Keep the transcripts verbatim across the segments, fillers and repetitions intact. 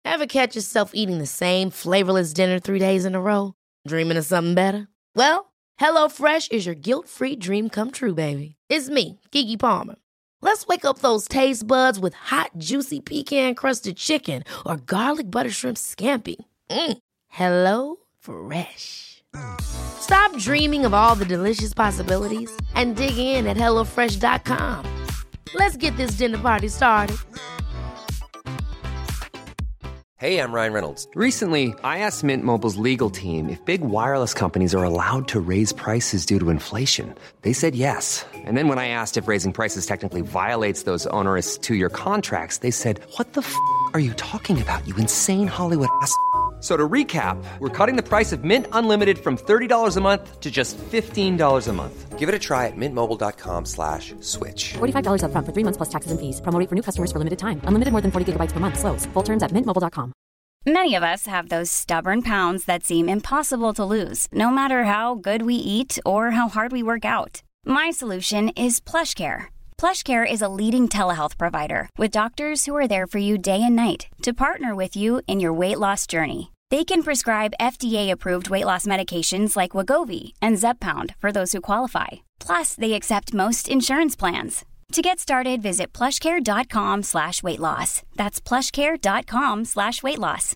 Ever catch yourself eating the same flavorless dinner three days in a row? Dreaming of something better? Well, HelloFresh is your guilt-free dream come true, baby. It's me, Keke Palmer. Let's wake up those taste buds with hot, juicy pecan-crusted chicken or garlic butter shrimp scampi. Mm. Hello Fresh. Stop dreaming of all the delicious possibilities and dig in at hello fresh dot com. Let's get this dinner party started. Hey, I'm Ryan Reynolds. Recently, I asked Mint Mobile's legal team if big wireless companies are allowed to raise prices due to inflation. They said yes. And then when I asked if raising prices technically violates those onerous two-year contracts, they said, "What the f*** are you talking about, you insane Hollywood ass?" So to recap, we're cutting the price of Mint Unlimited from thirty dollars a month to just fifteen dollars a month. Give it a try at mintmobile.com slash switch. forty-five dollars up front for three months plus taxes and fees. Promo rate for new customers for limited time. Unlimited more than forty gigabytes per month. Slows full terms at mint mobile dot com. Many of us have those stubborn pounds that seem impossible to lose, no matter how good we eat or how hard we work out. My solution is PlushCare. PlushCare is a leading telehealth provider with doctors who are there for you day and night to partner with you in your weight loss journey. They can prescribe F D A-approved weight loss medications like Wegovy and Zepbound for those who qualify. Plus, they accept most insurance plans. To get started, visit plushcare.com slash weight loss. That's plushcare.com slash weight loss.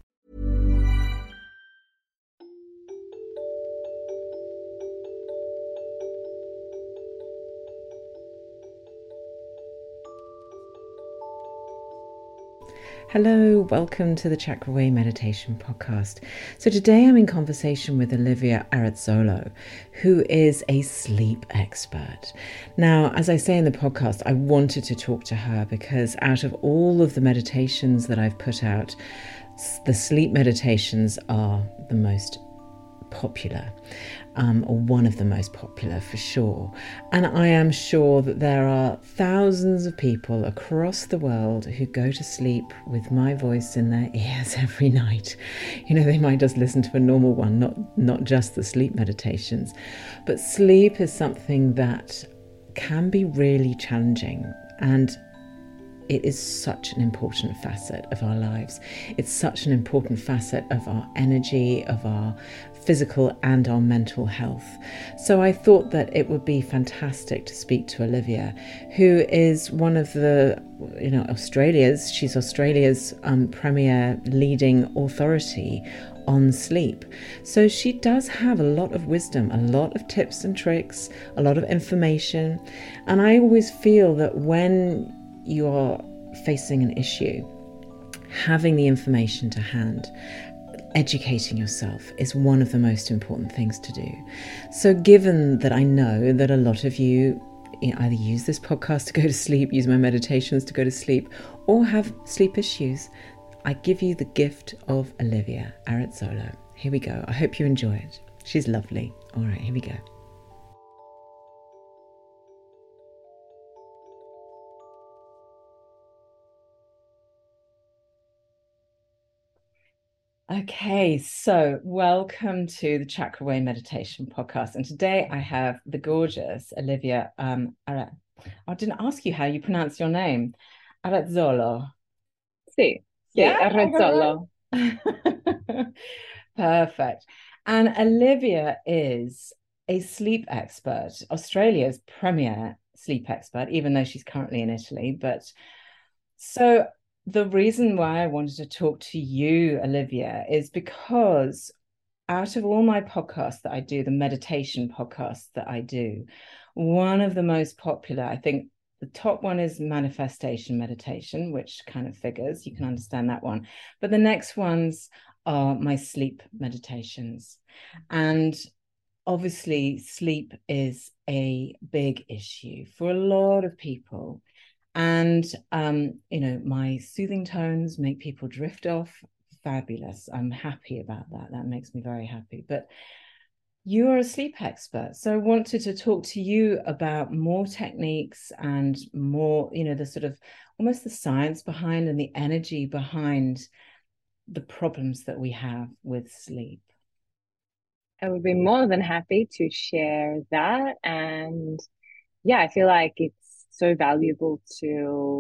Hello, welcome to the Chakra Way Meditation Podcast. So today I'm in conversation with Olivia Arezolo, who is a sleep expert. Now, as I say in the podcast, I wanted to talk to her because out of all of the meditations that I've put out, the sleep meditations are the most popular, um, or one of the most popular for sure. And I am sure that there are thousands of people across the world who go to sleep with my voice in their ears every night. You know, they might just listen to a normal one, not, not just the sleep meditations. But sleep is something that can be really challenging, and it is such an important facet of our lives. It's such an important facet of our energy, of our physical and our mental health. So I thought that it would be fantastic to speak to Olivia, who is one of the, you know, Australia's, she's Australia's um, premier leading authority on sleep. So she does have a lot of wisdom, a lot of tips and tricks, a lot of information. And I always feel that when you are facing an issue, having the information to hand, educating yourself is one of the most important things to do. So given that I know that a lot of you, you know, either use this podcast to go to sleep, use my meditations to go to sleep, or have sleep issues, I give you the gift of Olivia Arezolo. Here we go. I hope you enjoy it. She's lovely. All right, here we go. Okay, so welcome to the Chakra Way Meditation Podcast. And today I have the gorgeous Olivia um, Are- I didn't ask you how you pronounce your name. Arezolo. Sì, sì, Yeah, Arezolo. Perfect. And Olivia is a sleep expert, Australia's premier sleep expert, even though she's currently in Italy. But so the reason why I wanted to talk to you, Olivia, is because out of all my podcasts that I do, the meditation podcasts that I do, one of the most popular, I think the top one is manifestation meditation, which kind of figures, you can understand that one. But the next ones are my sleep meditations. And obviously, sleep is a big issue for a lot of people. And, um, you know, my soothing tones make people drift off. Fabulous. I'm happy about that. That makes me very happy. But you're a sleep expert. So I wanted to talk to you about more techniques and more, you know, the sort of almost the science behind and the energy behind the problems that we have with sleep. I would be more than happy to share that. And yeah, I feel like it's so valuable to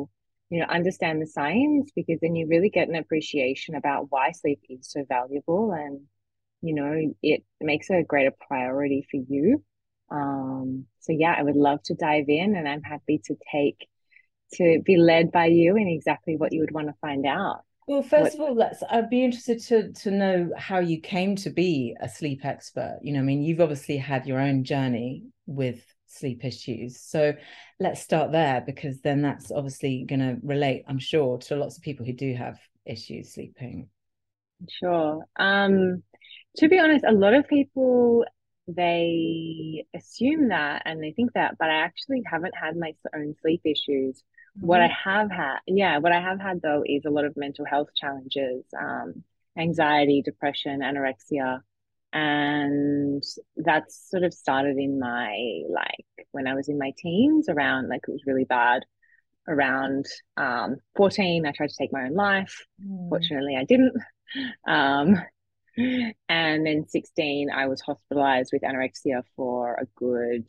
you know, understand the science, because then you really get an appreciation about why sleep is so valuable, and, you know, it makes it a greater priority for you. Um, so yeah, I would love to dive in, and I'm happy to take to be led by you in exactly what you would want to find out. Well, What first of all, let's I'd be interested to to know how you came to be a sleep expert. You know, I mean, you've obviously had your own journey with sleep issues. So let's start there, because then that's obviously going to relate, I'm sure, to lots of people who do have issues sleeping. Sure. Um, to be honest, a lot of people, they assume that and they think that, but I actually haven't had my own sleep issues. What I Really? have had, yeah, what I have had though is a lot of mental health challenges, um, anxiety, depression, anorexia. And that's sort of started in my, like, when I was in my teens, around, like, it was really bad around um fourteen. I tried to take my own life. Mm. Fortunately, I didn't. Um, and then sixteen, I was hospitalized with anorexia for a good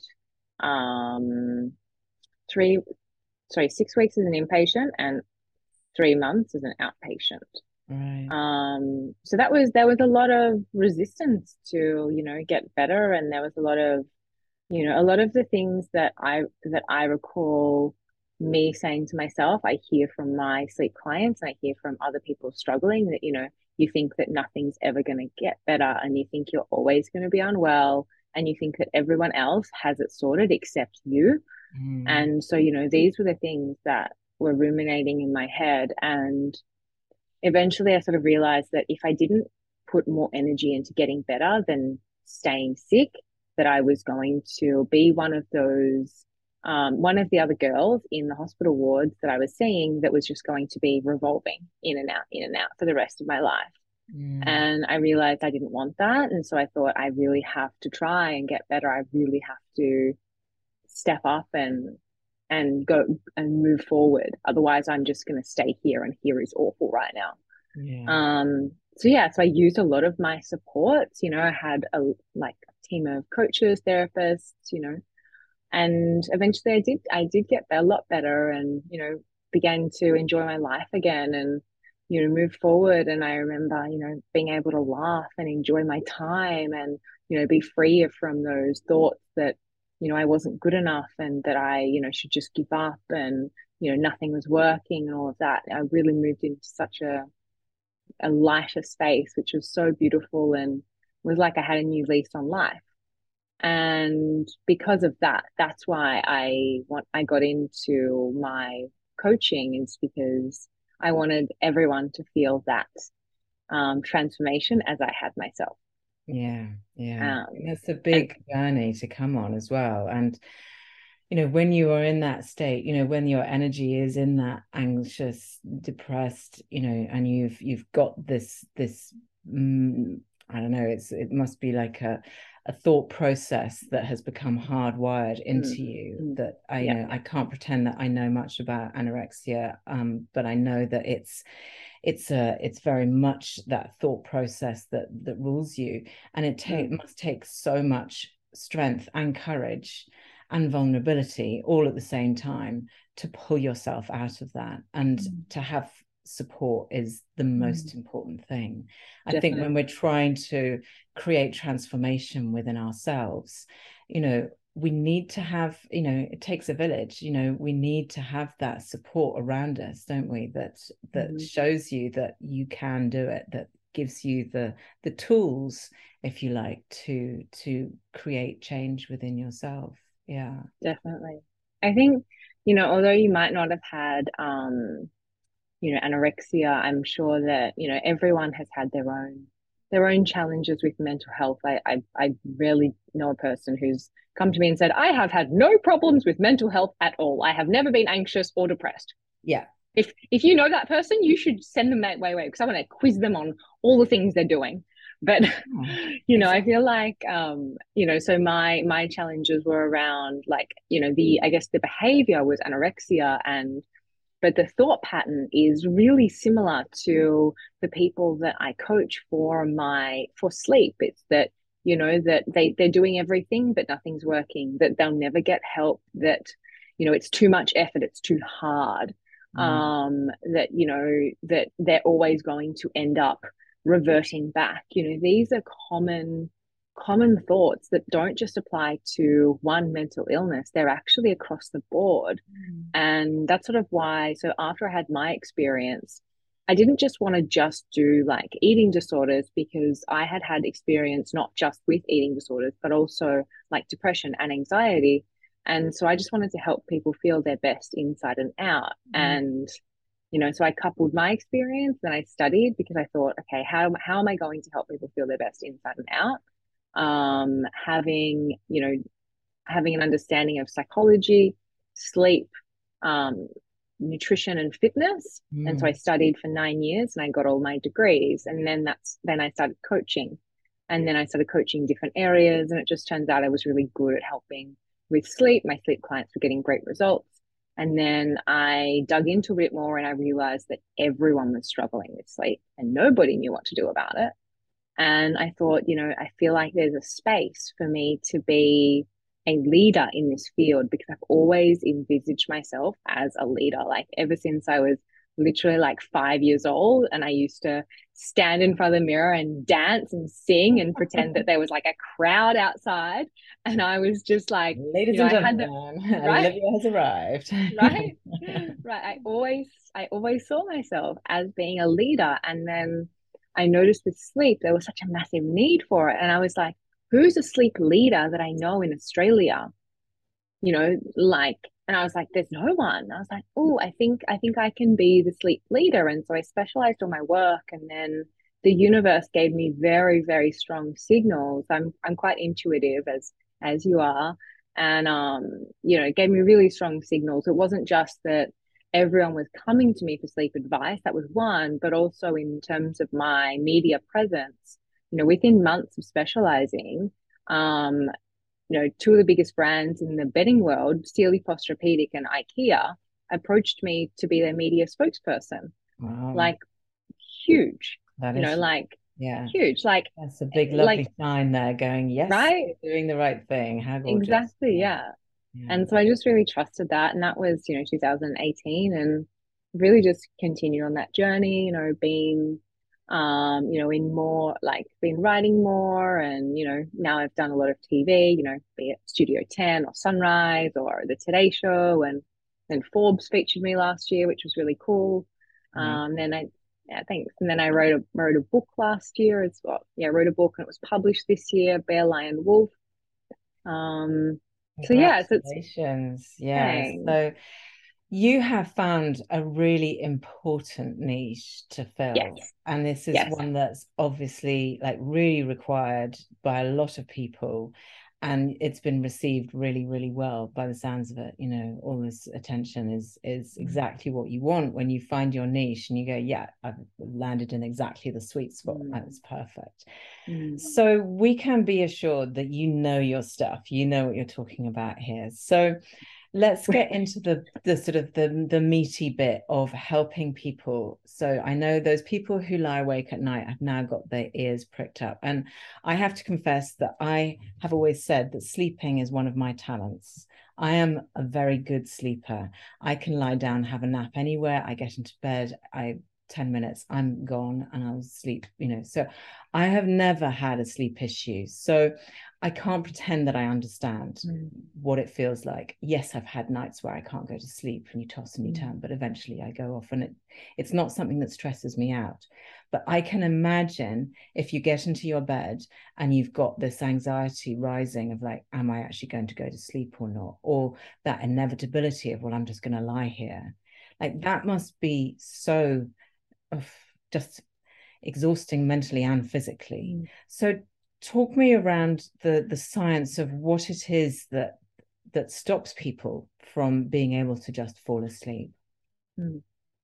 um three, sorry, six weeks as an inpatient and three months as an outpatient. Right. Um, so that was there was a lot of resistance to, you know, get better, and there was a lot of, you know, a lot of the things that I that I recall me saying to myself, I hear from my sleep clients, and I hear from other people struggling, that, you know, you think that nothing's ever going to get better, and you think you're always going to be unwell, and you think that everyone else has it sorted except you. Mm. And so, you know, these were the things that were ruminating in my head. And eventually I sort of realized that if I didn't put more energy into getting better than staying sick, that I was going to be one of those, um, one of the other girls in the hospital wards that I was seeing, that was just going to be revolving in and out, in and out for the rest of my life. Mm. And I realized I didn't want that. And so I thought, I really have to try and get better. I really have to step up and and go and move forward. Otherwise, I'm just going to stay here, and here is awful right now. Yeah. Um, so yeah, so I used a lot of my supports. You know, I had a like a team of coaches, therapists, you know, and eventually I did I did get a lot better, and, you know, began to enjoy my life again, and, you know, move forward. And I remember, you know, being able to laugh and enjoy my time, and, you know, be free from those thoughts that, you know, I wasn't good enough, and that I, you know, should just give up, and, you know, nothing was working and all of that. I really moved into such a a lighter space, which was so beautiful, and was like I had a new lease on life. And because of that, that's why I want I got into my coaching, is because I wanted everyone to feel that um, transformation as I had myself. Yeah, yeah. Um, That's a and big journey to come on as well. And, you know, when you are in that state, you know, when your energy is in that anxious, depressed, you know, and you've you've got this this mm, I don't know, it's it must be like a a thought process that has become hardwired mm, into you, mm, that I, you yeah, know, I can't pretend that I know much about anorexia, um, but I know that it's it's a it's very much that thought process that that rules you, and it take mm, must take so much strength and courage and vulnerability all at the same time to pull yourself out of that, and mm, to have support is the mm, most important thing. I think when definitely. we're trying to create transformation within ourselves, you know, we need to have, you know, it takes a village, you know, we need to have that support around us, don't we, that that Mm-hmm. shows you that you can do it, that gives you the the tools, if you like, to to create change within yourself. Yeah. Definitely. I think, you know, although you might not have had, um, you know, anorexia, I'm sure that, you know, everyone has had their own their own challenges with mental health. I, I, I rarely know a person who's come to me and said, I have had no problems with mental health at all. I have never been anxious or depressed. Yeah. If if you know that person, you should send them that way way because I want to quiz them on all the things they're doing. But Oh, you know, I exactly. feel like um, you know, so my my challenges were around, like, you know, the I guess the behavior was anorexia, and but the thought pattern is really similar to the people that I coach for my for sleep. It's that, you know, that they they're doing everything but nothing's working, that they'll never get help, that, you know, it's too much effort, it's too hard. mm. um, that, you know, that they're always going to end up reverting back. You know, these are common, common thoughts that don't just apply to one mental illness, they're actually across the board. Mm. And that's sort of why, so after I had my experience, I didn't just want to just do like eating disorders, because I had had experience not just with eating disorders, but also like depression and anxiety. And so I just wanted to help people feel their best inside and out. Mm. And, you know, so I coupled my experience and I studied, because I thought, okay, how, how am I going to help people feel their best inside and out? Um, having, you know, having an understanding of psychology, sleep, um, nutrition and fitness. Mm. And so I studied for nine years and I got all my degrees. And then that's, then I started coaching, and then I started coaching different areas. And it just turns out I was really good at helping with sleep. My sleep clients were getting great results. And then I dug into a bit more and I realized that everyone was struggling with sleep and nobody knew what to do about it. And I thought, you know, I feel like there's a space for me to be a leader in this field, because I've always envisaged myself as a leader. Like ever since I was literally like five years old, and I used to stand in front of the mirror and dance and sing and pretend that there was like a crowd outside, and I was just like, ladies you know, and gentlemen, the, right? Olivia has arrived. right, right. I always, I always saw myself as being a leader, and then I noticed with sleep there was such a massive need for it, and I was like, who's a sleep leader that I know in Australia? You know, like, and I was like, there's no one. I was like, oh, I think, I think I can be the sleep leader. And so I specialized on my work, and then the universe gave me very, very strong signals. I'm, I'm quite intuitive, as, as you are. And, um, you know, it gave me really strong signals. It wasn't just that everyone was coming to me for sleep advice. That was one, but also in terms of my media presence. You know, within months of specializing, um, you know, two of the biggest brands in the bedding world, Sealy Posturepedic and IKEA, approached me to be their media spokesperson. Wow. Like, huge. That you is, know, like, yeah, huge. Like, that's a big, lovely like, sign there going, yes, right? Doing the right thing. How gorgeous. Exactly, yeah. yeah. And so I just really trusted that. And that was, you know, two thousand eighteen, and really just continued on that journey, you know, being um you know in more like been writing more, and you know now I've done a lot of T V, you know, be it Studio ten or Sunrise or the Today Show, and then Forbes featured me last year, which was really cool. mm. um then I yeah thanks and then I wrote a wrote a book last year as well. Yeah, I wrote a book and it was published this year, Bear Lion Wolf. um so yeah so it's yeah thanks. So you have found a really important niche to fill. Yes. And this is yes. one that's obviously like really required by a lot of people. And it's been received really, really well by the sounds of it. You know, all this attention is is exactly what you want when you find your niche and you go, yeah, I've landed in exactly the sweet spot. Mm. That's perfect. Mm. So we can be assured that you know your stuff. You know what you're talking about here. So let's get into the the sort of the the meaty bit of helping people. So I know those people who lie awake at night have now got their ears pricked up. And I have to confess that I have always said that sleeping is one of my talents. I am a very good sleeper. I can lie down, have a nap anywhere. I get into bed, I ten minutes, I'm gone and I'll sleep, you know. So I have never had a sleep issue. So I can't pretend that I understand mm. what it feels like. Yes, I've had nights where I can't go to sleep and you toss and you turn, but eventually I go off, and it, it's not something that stresses me out. But I can imagine if you get into your bed and you've got this anxiety rising of like, am I actually going to go to sleep or not? Or that inevitability of, well, I'm just going to lie here. Like that must be so of just exhausting mentally and physically. Mm. So talk me around the the science of what it is that that stops people from being able to just fall asleep. Mm.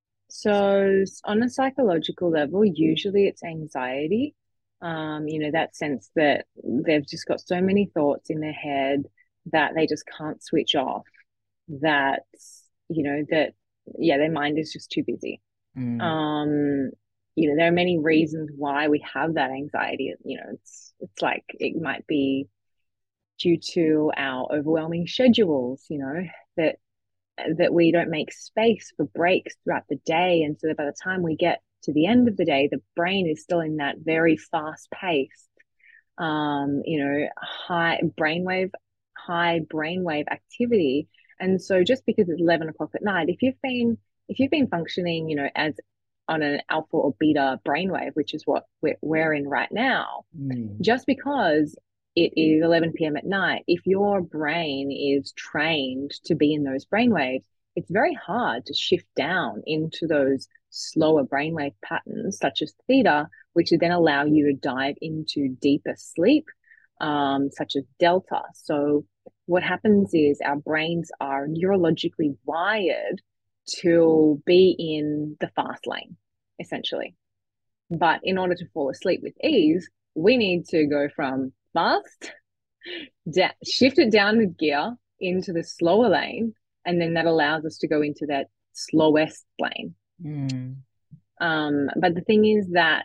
So on a psychological level, usually it's anxiety. Um, you know, that sense that they've just got so many thoughts in their head that they just can't switch off, that, you know, that, yeah, their mind is just too busy. Mm. Um, you know, there are many reasons why we have that anxiety. You know, it's it's like it might be due to our overwhelming schedules, you know, that that we don't make space for breaks throughout the day. And so that by the time we get to the end of the day, the brain is still in that very fast paced, um, you know, high brainwave, high brainwave activity. And so just because it's eleven o'clock at night, if you've been, if you've been functioning, you know, as on an alpha or beta brainwave, which is what we're, we're in right now, mm. just because it is eleven p.m. at night, if your brain is trained to be in those brainwaves, it's very hard to shift down into those slower brainwave patterns, such as theta, which would then allow you to dive into deeper sleep, um, such as delta. So what happens is our brains are neurologically wired to be in the fast lane, essentially. But in order to fall asleep with ease, we need to go from fast, da- shift it down with gear into the slower lane, and then that allows us to go into that slowest lane. Mm. Um, but the thing is that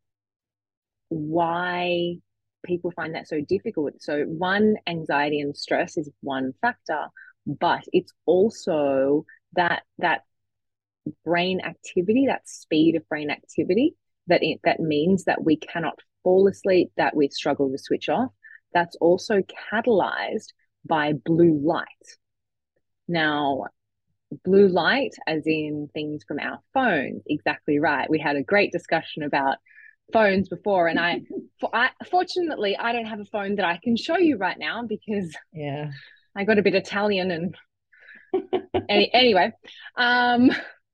why people find that so difficult. So one, anxiety and stress is one factor, but it's also that that brain activity, that speed of brain activity, that it, that means that we cannot fall asleep, that we struggle to switch off. That's also catalyzed by blue light. Now, blue light, as in things from our phones, exactly right. We had a great discussion about phones before, and I, for, I fortunately, I don't have a phone that I can show you right now because yeah, I got a bit Italian and any, anyway. Um,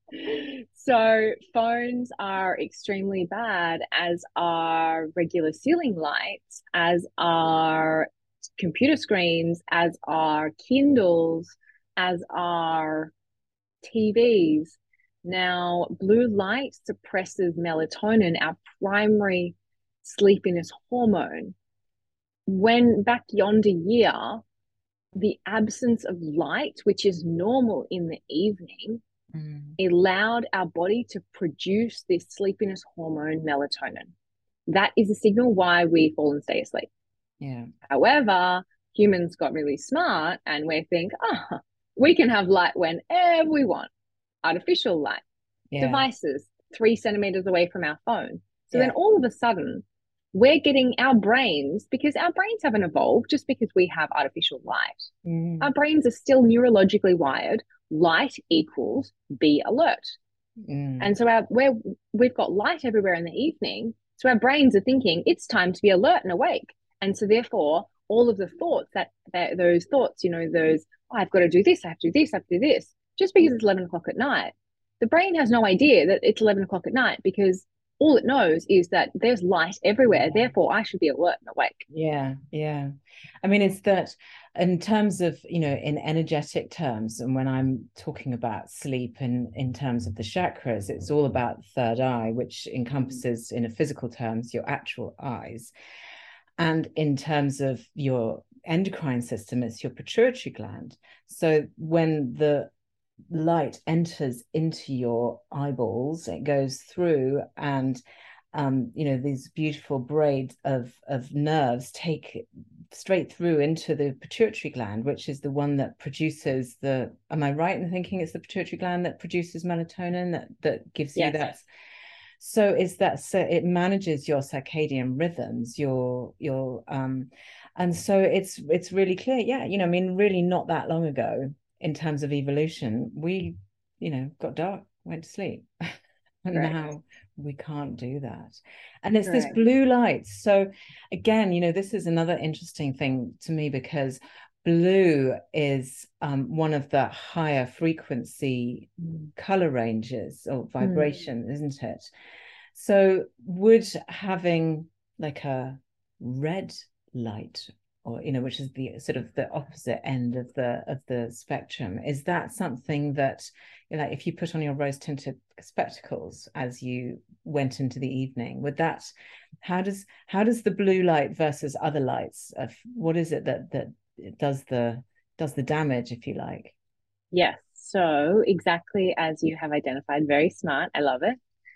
so phones are extremely bad, as are regular ceiling lights, as are computer screens, as are Kindles, as are T Vs. Now, blue light suppresses melatonin, our primary sleepiness hormone. When back yonder year, the absence of light, which is normal in the evening, mm. allowed our body to produce this sleepiness hormone, melatonin. That is a signal why we fall and stay asleep. Yeah. However, humans got really smart and we think, oh, we can have light whenever we want. Artificial light, yeah. Devices three centimeters away from our phone. So yeah. Then all of a sudden, we're getting our brains, because our brains haven't evolved just because we have artificial light. Mm. Our brains are still neurologically wired. Light equals be alert. Mm. And so our, where we've got light everywhere in the evening, so our brains are thinking it's time to be alert and awake. And so therefore, all of the thoughts that, that those thoughts, you know, those, oh, I've got to do this, I have to do this, I have to do this, just because it's eleven o'clock at night, the brain has no idea that it's eleven o'clock at night, because all it knows is that there's light everywhere. Yeah. Therefore, I should be alert and awake. Yeah, yeah. I mean, it's that in terms of, you know, in energetic terms, and when I'm talking about sleep and in terms of the chakras, it's all about the third eye, which encompasses, in a physical terms, your actual eyes. And in terms of your endocrine system, it's your pituitary gland. So when the light enters into your eyeballs, it goes through, and um you know, these beautiful braids of of nerves take straight through into the pituitary gland, which is the one that produces the, am I right in thinking it's the pituitary gland that produces melatonin, that that gives yes. you that? So is that, so it manages your circadian rhythms, your your um and so it's it's really clear. Yeah, you know, I mean, really not that long ago, in terms of evolution, we, you know, got dark, went to sleep. And right. now we can't do that. And it's right. this blue light. So again, you know, this is another interesting thing to me, because blue is um, one of the higher frequency mm. color ranges or vibration, mm. isn't it? So would having like a red light, or, you know, which is the sort of the opposite end of the of the spectrum, is that something that, you know, like if you put on your rose tinted spectacles as you went into the evening, would that, how does how does the blue light versus other lights of, what is it that that does the does the damage, if you like? Yes, so exactly as you have identified, very smart, I love it.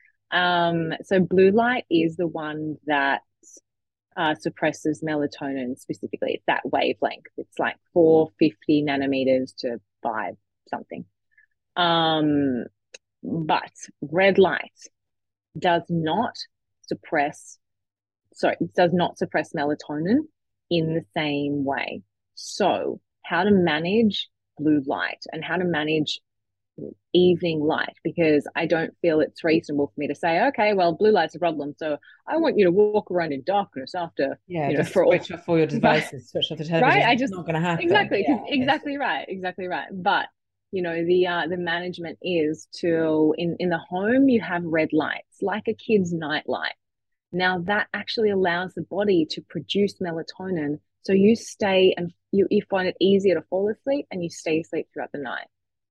Um so blue light is the one that Uh, suppresses melatonin specifically. It's that wavelength. It's like four hundred fifty nanometers to five something. Um, but red light does not suppress, sorry, it does not suppress melatonin in the same way. So, how to manage blue light and how to manage evening light, because I don't feel it's reasonable for me to say, okay, well, blue light's a problem, so I want you to walk around in darkness after, Yeah, you know, just for all, switch off all your devices, switch off the right? television. I It's just not going to happen. exactly, Yeah, exactly right, exactly right. But you know, the uh, the management is to in in the home you have red lights like a kid's night light. Now that actually allows the body to produce melatonin, so you stay and you you find it easier to fall asleep and you stay asleep throughout the night.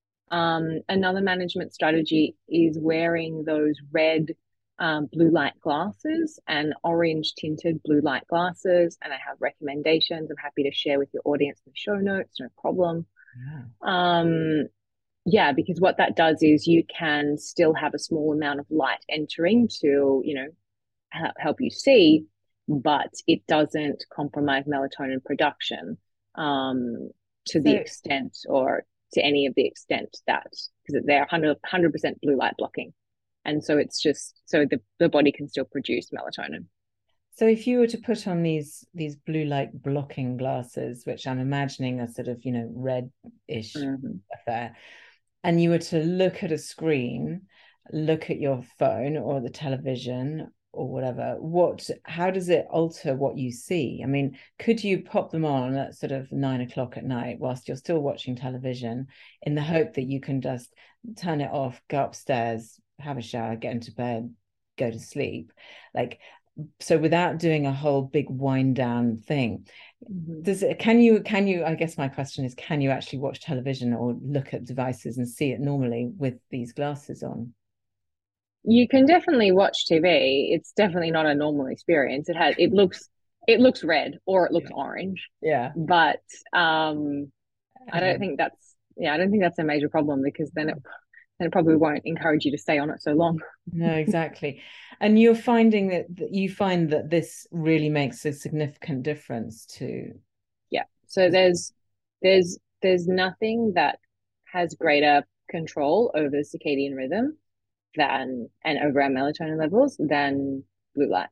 Um, another management strategy is wearing those red um, blue light glasses and orange tinted blue light glasses. And I have recommendations I'm happy to share with your audience in the show notes, no problem. yeah. Um, yeah, because what that does is you can still have a small amount of light entering to, you know, help you see, but it doesn't compromise melatonin production um, to the So, extent or to any of the extent that, because they're one hundred percent blue light blocking. And so it's just so the, the body can still produce melatonin. so if you were to put on these these blue light blocking glasses, which I'm imagining are sort of, you know, red-ish Mm-hmm. affair, and you were to look at a screen, look at your phone or the television or whatever, what, how does it alter what you see? I mean, could you pop them on at sort of nine o'clock at night whilst you're still watching television in the hope that you can just turn it off, go upstairs, have a shower, get into bed, go to sleep? Like, so without doing a whole big wind down thing, Mm-hmm. does it, can you can you I guess my question is, can you actually watch television or look at devices and see it normally with these glasses on? You can definitely watch T V. It's definitely not a normal experience. It has it looks it looks red or it looks Yeah. orange. Yeah. But um I don't Um, think that's yeah, I don't think that's a major problem because then it then it probably won't encourage you to stay on it so long. no, exactly. And you're finding that, that you find that this really makes a significant difference to. Yeah. So there's there's there's nothing that has greater control over circadian rhythm than and over our melatonin levels than blue light.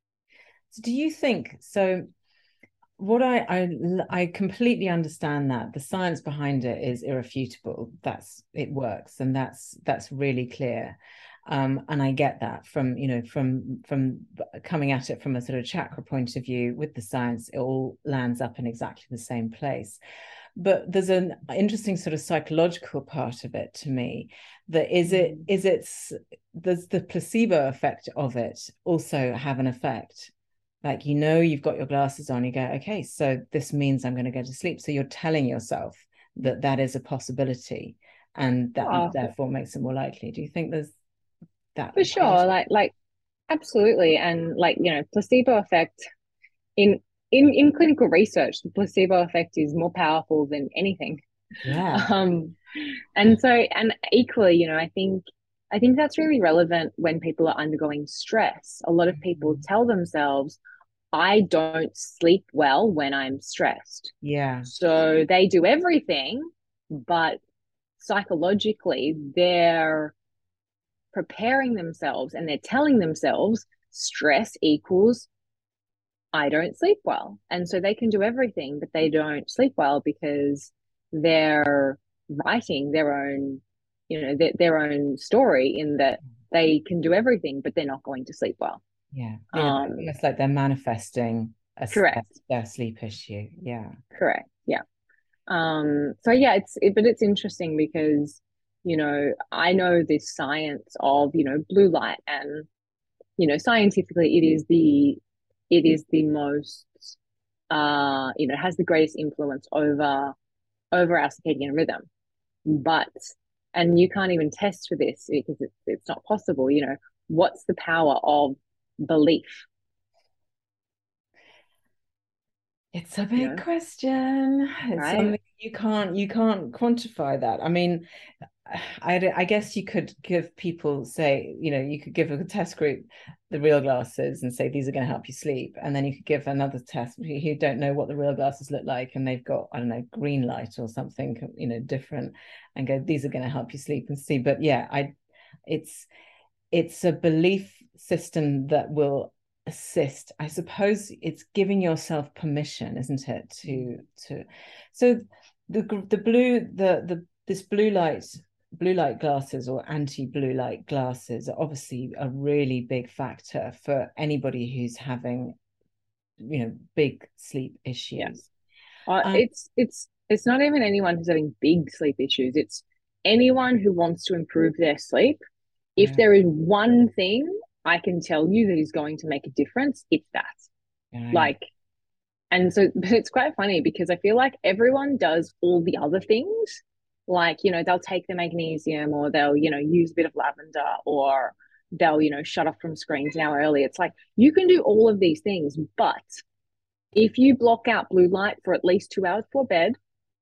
So do you think so? What I, I I completely understand that the science behind it is irrefutable. That's it works, and that's that's really clear. Um, and I get that from, you know, from from coming at it from a sort of chakra point of view with the science, it all lands up in exactly the same place. But there's an interesting sort of psychological part of it to me. That is it is it's does the placebo effect of it also have an effect? Like, you know, you've got your glasses on, you go, okay, so this means I'm going to go to sleep. So you're telling yourself that that is a possibility, and that Oh, therefore makes it more likely. Do you think there's that for part? sure. Like like absolutely. And like, you know, placebo effect in in in clinical research, the placebo effect is more powerful than anything. Yeah. Um, and so, and equally, you know, I think I think that's really relevant when people are undergoing stress. A lot of people tell themselves, I don't sleep well when I'm stressed. Yeah. So they do everything, but psychologically, they're preparing themselves and they're telling themselves stress equals I don't sleep well. And so they can do everything, but they don't sleep well because they're writing their own, you know, their, their own story in that they can do everything, but they're not going to sleep well. Yeah. Yeah. Um, Almost like they're manifesting a, correct. their sleep issue. Yeah. Correct. Yeah. Um, so yeah, it's, it, but it's interesting because, you know, I know this science of, you know, blue light and, you know, scientifically it is the, it is the most, uh, you know, has the greatest influence over, over our circadian rhythm. But, and you can't even test for this because it's, it's not possible, you know, what's the power of belief? It's a you big know, question. It's right? something you can't you can't quantify that. I mean, I, I guess you could give people, say, you know, you could give a test group the real glasses and say these are going to help you sleep, and then you could give another test who don't know what the real glasses look like, and they've got, I don't know, green light or something, you know, different, and go, these are going to help you sleep and see. But yeah, I, it's it's a belief system that will assist. I suppose it's giving yourself permission, isn't it, to to so the the blue the the this blue light blue light glasses or anti-blue light glasses are obviously a really big factor for anybody who's having, you know, big sleep Yeah. issues. Uh, um, it's it's it's not even anyone who's having big sleep issues. It's anyone who wants to improve their sleep. If yeah, there is one thing I can tell you that is going to make a difference, it's that. right. Like, and so but it's quite funny because I feel like everyone does all the other things. Like, you know, they'll take the magnesium or they'll, you know, use a bit of lavender or they'll, you know, shut off from screens an hour early. It's like you can do all of these things, but if you block out blue light for at least two hours before bed,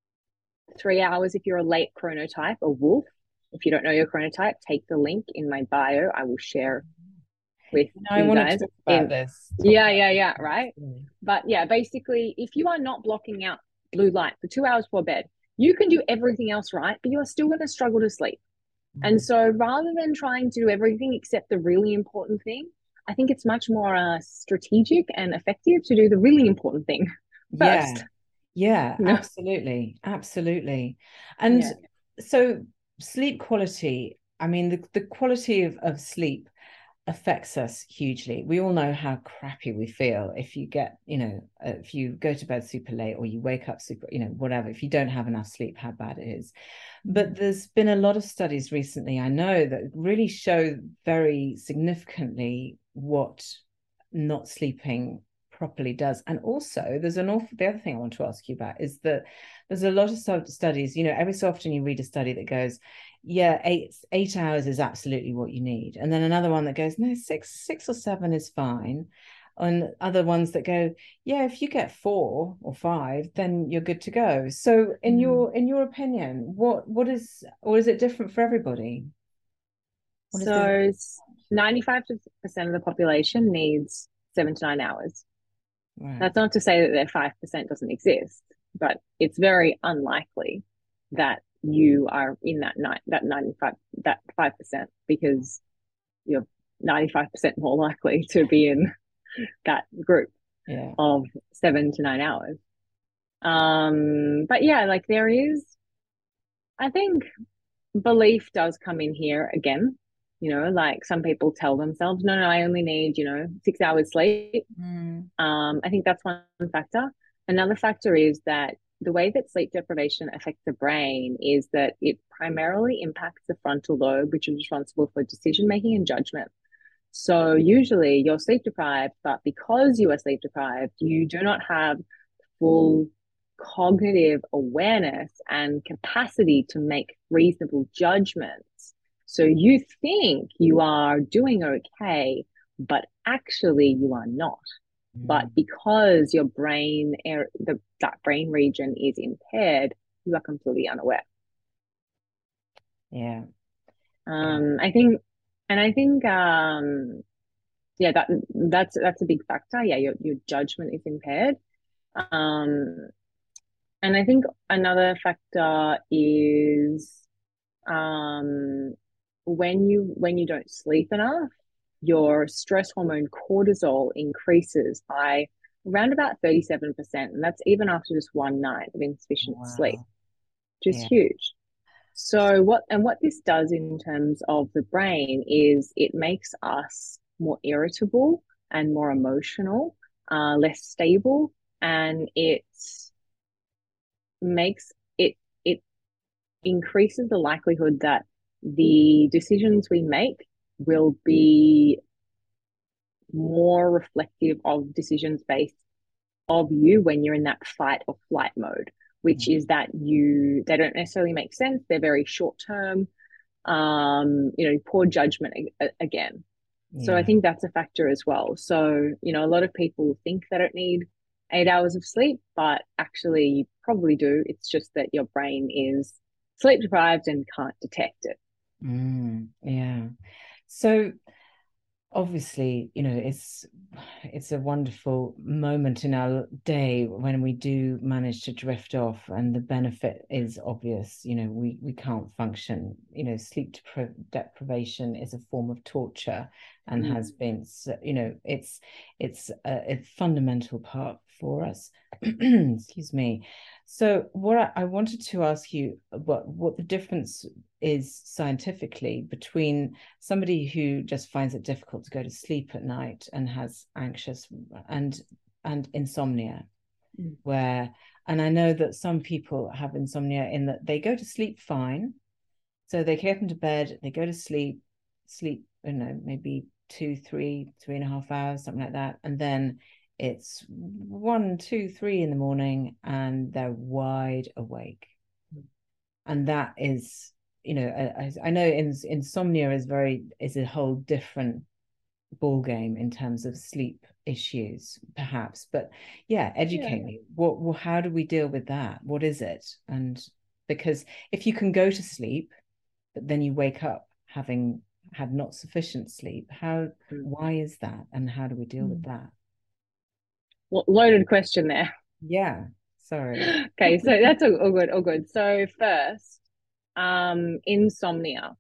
three hours if you're a late chronotype, a wolf. If you don't know your chronotype, take the link in my bio. I will share with You know, I you want to guys. talk about In this talk yeah, about yeah, yeah, right. this. But yeah, basically, if you are not blocking out blue light for two hours before bed, you can do everything else right, but you are still going to struggle to sleep. And so, rather than trying to do everything except the really important thing, I think it's much more uh, strategic and effective to do the really important thing Yeah, first. yeah, You know? absolutely, absolutely. And Yeah. so sleep quality, I mean, the, the quality of, of sleep affects us hugely. We all know how crappy we feel if you get, you know, uh, if you go to bed super late or you wake up super, you know, whatever, if you don't have enough sleep, how bad it is. But there's been a lot of studies recently, I know, that really show very significantly what not sleeping properly does. And also there's an awful, the other thing I want to ask you about is that there's a lot of studies, you know, every so often you read a study that goes, yeah, eight eight hours is absolutely what you need, and then another one that goes, no, six six or seven is fine, and other ones that go, yeah, if you get four or five then you're good to go. So in your in your opinion, what what is, or is it different for everybody? What is the So ninety-five percent of the population needs seven to nine hours. right? That's not to say that their five percent doesn't exist, but it's very unlikely that you are in that nine, that ninety-five, that five percent, because you're ninety-five percent more likely to be in that group Yeah, of seven to nine hours. Um, but yeah, like there is, I think belief does come in here again. You know, like some people tell themselves, no, no, I only need, you know, six hours sleep. mm. Um, I think that's one factor. Another factor is that the way that sleep deprivation affects the brain is that it primarily impacts the frontal lobe, which is responsible for decision making and judgment. So usually you're sleep deprived, but because you are sleep deprived, you do not have full cognitive awareness and capacity to make reasonable judgments. So you think you are doing okay, but actually you are not. But Mm. because your brain, the that brain region is impaired, you are completely unaware. Yeah, yeah, Um, I think, and I think, um, yeah, that that's that's a big factor. Yeah, your your judgment is impaired. Um, and I think another factor is um, when you when you don't sleep enough, your stress hormone cortisol increases by around about thirty-seven percent. And that's even after just one night of insufficient sleep, wow, which is yeah, huge. So what and what this does in terms of the brain is it makes us more irritable and more emotional, uh, less stable, and it makes it it increases the likelihood that the decisions we make will be more reflective of decisions based of you when you're in that fight or flight mode, which is that you they don't necessarily make sense. They're very short term. Um, you know, poor judgment again. So I yeah, think that's a factor as well. So, you know, a lot of people think they don't need eight hours of sleep, but actually you probably do. It's just that your brain is sleep deprived and can't detect it. Mm, yeah. So obviously, you know, it's it's a wonderful moment in our day when we do manage to drift off, and the benefit is obvious. You know, we we can't function. You know, sleep depri deprivation is a form of torture, and Mm. has been. You know, it's it's a, a fundamental part for us. Excuse me. So, what I, I wanted to ask you what what the difference is scientifically between somebody who just finds it difficult to go to sleep at night and has anxious and and insomnia, Mm. where, and I know that some people have insomnia in that they go to sleep fine, so they get into bed, they go to sleep, sleep, you know, maybe two, three, three and a half hours, something like that, and then it's one, two, three in the morning, and they're wide awake, and that is, you know, I, I know in, insomnia is very is a whole different ball game in terms of sleep issues, perhaps. But yeah, educate Yeah. me. What, what, how do we deal with that? What is it? And because if you can go to sleep, but then you wake up having had not sufficient sleep, how, Mm. why is that? And how do we deal with that? Well, loaded question there. Yeah, sorry. Okay, so that's all, all good, all good. So first, um, insomnia.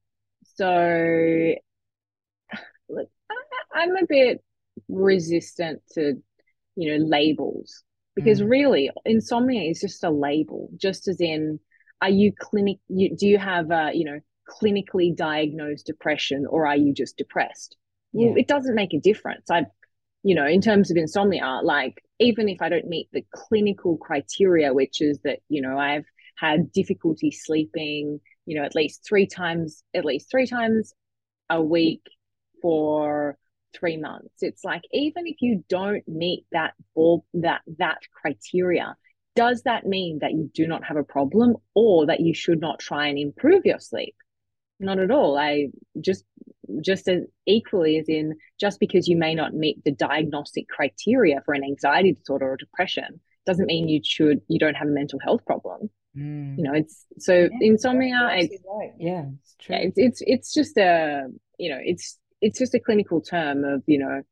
So look, I, I'm a bit resistant to, you know, labels, because Mm. really insomnia is just a label, just as in, are you clinic, you, do you have, uh, you know, clinically diagnosed depression, or are you just depressed? Well, Yeah. it doesn't make a difference. I, you know, in terms of insomnia, like even if I don't meet the clinical criteria, which is that, you know, I've had difficulty sleeping, you know, at least three times, at least three times a week for three months. It's like, even if you don't meet that ball, that that criteria, does that mean that you do not have a problem, or that you should not try and improve your sleep? Not at all. I just just as equally as in, just because you may not meet the diagnostic criteria for an anxiety disorder or depression doesn't mean you should you don't have a mental health problem. Mm. You know, it's so Yeah, insomnia, that's it's right. Yeah, it's true. yeah, it's it's it's just a, you know, it's it's just a clinical term of, you know,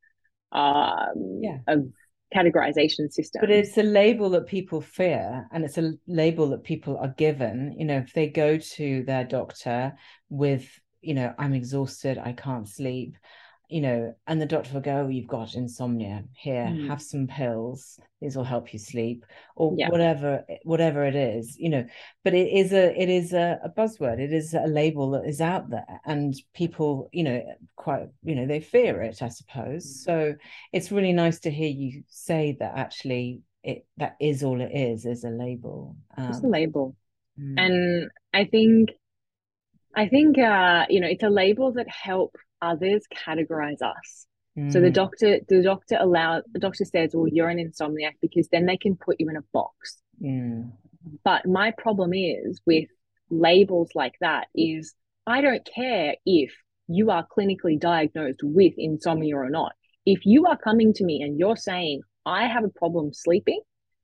um Yeah. of categorization systems. But it's a label that people fear, and it's a label that people are given. You know, if they go to their doctor with, you know, I'm exhausted, I can't sleep, you know, and the doctor will go, oh, you've got insomnia. Here, Mm. have some pills. These will help you sleep, or Yeah. whatever, whatever it is, you know. But it is a, it is a, a buzzword. It is a label that is out there, and people, you know, quite, you know, they fear it, I suppose. So it's really nice to hear you say that actually it that is all it is, is a label. Just a Um, label. mm, And I think I think uh, you know, it's a label that help others categorize us. So the mm, doctor, the doctor allow the doctor says, well, you're an insomniac, because then they can put you in a box. mm, But my problem is with labels like that is, I don't care if you are clinically diagnosed with insomnia or not. If you are coming to me and you're saying, I have a problem sleeping,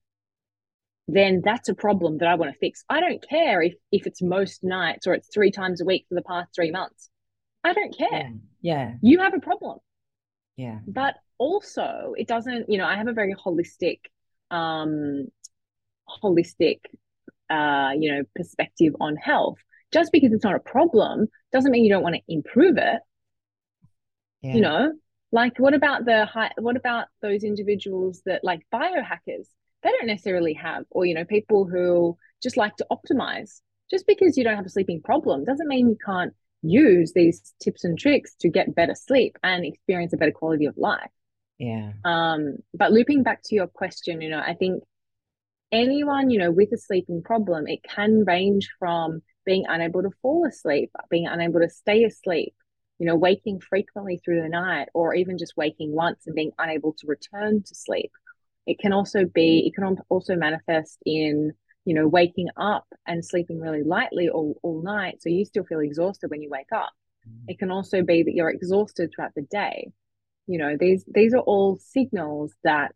then that's a problem that I want to fix. I don't care if if it's most nights or it's three times a week for the past three months. I don't care. yeah, yeah, You have a problem. yeah, But also, it doesn't, you know, I have a very holistic, um, holistic, uh, you know, perspective on health. Just because it's not a problem doesn't mean you don't want to improve it. You yeah, know, like what about the high, what about those individuals that like biohackers? They don't necessarily have, or, you know, people who just like to optimize. Just because you don't have a sleeping problem doesn't mean you can't use these tips and tricks to get better sleep and experience a better quality of life. yeah, Um, but looping back to your question, you know, I think anyone, you know, with a sleeping problem, it can range from being unable to fall asleep, being unable to stay asleep, you know, waking frequently through the night, or even just waking once and being unable to return to sleep. It can also be, it can also manifest in, you know, waking up and sleeping really lightly all, all night. So you still feel exhausted when you wake up. It can also be that you're exhausted throughout the day. You know, these these are all signals that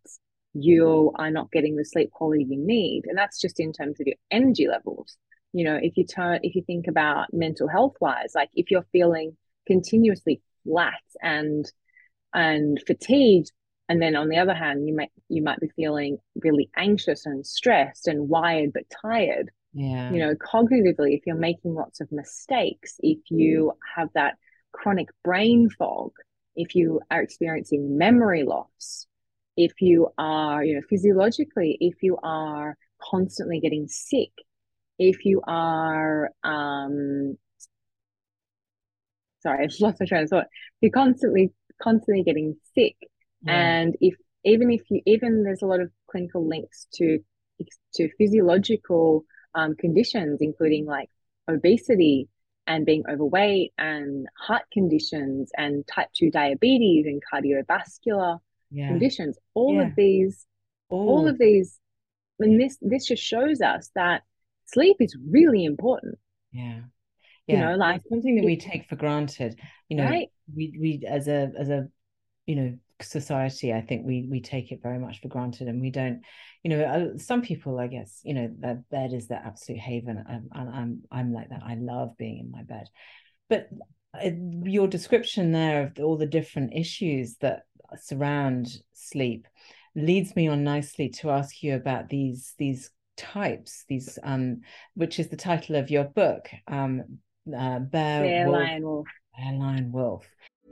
you are not getting the sleep quality you need. And that's just in terms of your energy levels. You know, if you turn, if you think about mental health wise, like if you're feeling continuously flat and and fatigued, and then on the other hand, you might you might be feeling really anxious and stressed and wired but tired. Yeah. You know, cognitively, if you're making lots of mistakes, if you have that chronic brain fog, if you are experiencing memory loss, if you are, you know, physiologically, if you are constantly getting sick, if you are, um, sorry, I just lost my train of thought. If you're constantly, constantly getting sick, Yeah. and if even if you even there's a lot of clinical links to to physiological um, conditions, including like obesity and being overweight and heart conditions and type two diabetes and cardiovascular Yeah. conditions. All Yeah. of these, all Oh, of these, and this this just shows us that sleep is really important. yeah. You Yeah. know, And like it's something that it, we take for granted. You know, right? we we as a as a you know society, I think we we take it very much for granted, and we don't, you know, uh, some people, I guess, you know, their bed is their absolute haven. I'm I'm I'm like that. I love being in my bed. But uh, your description there of all the different issues that surround sleep leads me on nicely to ask you about these these types, these um, which is the title of your book, um, uh, Bear, Bear, Wolf, lion, wolf. Bear, Lion, Wolf.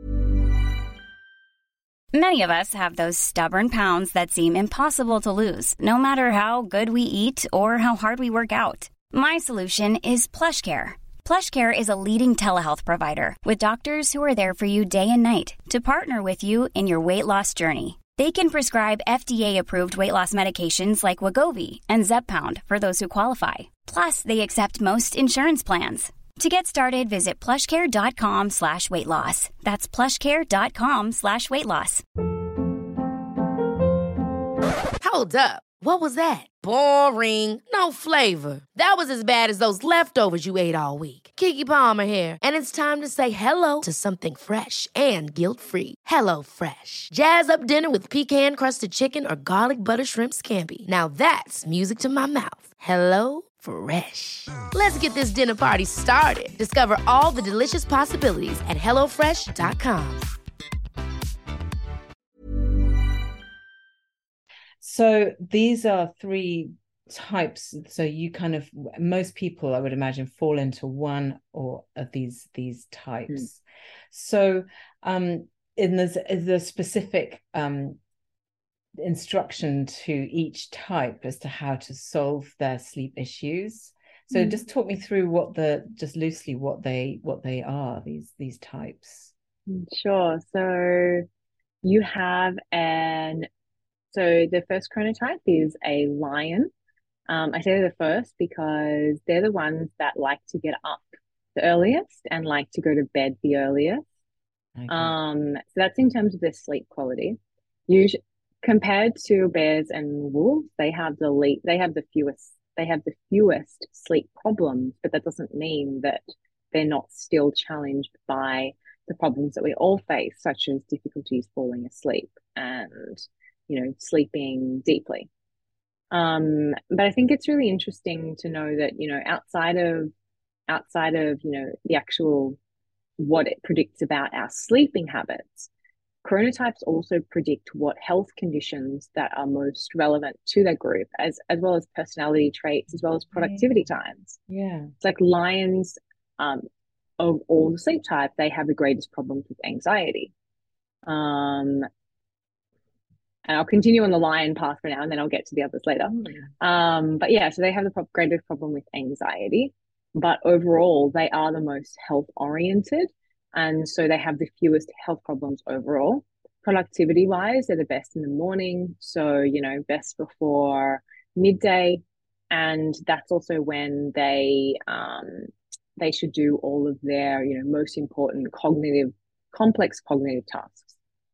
Many of us have those stubborn pounds that seem impossible to lose, no matter how good we eat or how hard we work out. My solution is PlushCare. PlushCare is a leading telehealth provider with doctors who are there for you day and night to partner with you in your weight loss journey. They can prescribe F D A-approved weight loss medications like Wegovy and Zepbound for those who qualify. Plus, they accept most insurance plans. To get started, visit plushcare.com slash weight loss. That's plushcare.com slash weight loss. Hold up. What was that? Boring. No flavor. That was as bad as those leftovers you ate all week. Keke Palmer here, and it's time to say hello to something fresh and guilt-free. Hello Fresh. Jazz up dinner with pecan-crusted chicken or garlic butter shrimp scampi. Now that's music to my mouth. Hello Fresh. Let's get this dinner party started. Discover all the delicious possibilities at hello fresh dot com. So these are three types. So you kind of, most people, I would imagine, fall into one or of these these types. Mm. So um, in there's is a specific um, instruction to each type as to how to solve their sleep issues. So mm. just talk me through what the just loosely what they what they are, these these types. Sure. So you have an So the first chronotype is a lion. Um, I say they're the first because they're the ones that like to get up the earliest and like to go to bed the earliest. Okay. Um, so that's in terms of their sleep quality. Usually, compared to bears and wolves, they have the le- they have the fewest they have the fewest sleep problems, but that doesn't mean that they're not still challenged by the problems that we all face, such as difficulties falling asleep and, you know, sleeping deeply. Um, but I think it's really interesting to know that, you know, outside of outside of, you know, the actual what it predicts about our sleeping habits, chronotypes also predict what health conditions that are most relevant to their group, as as well as personality traits, as well as productivity yeah. times. Yeah. It's like lions, um, of all the sleep type, they have the greatest problems with anxiety. Um, and I'll continue on the lion path for now, and then I'll get to the others later. Mm. Um, but yeah, so they have the pro- greatest problem with anxiety, but overall, they are the most health oriented. And so they have the fewest health problems overall. Productivity wise, they're the best in the morning. So, you know, best before midday. And that's also when they, um, they should do all of their, you know, most important cognitive, complex cognitive tasks.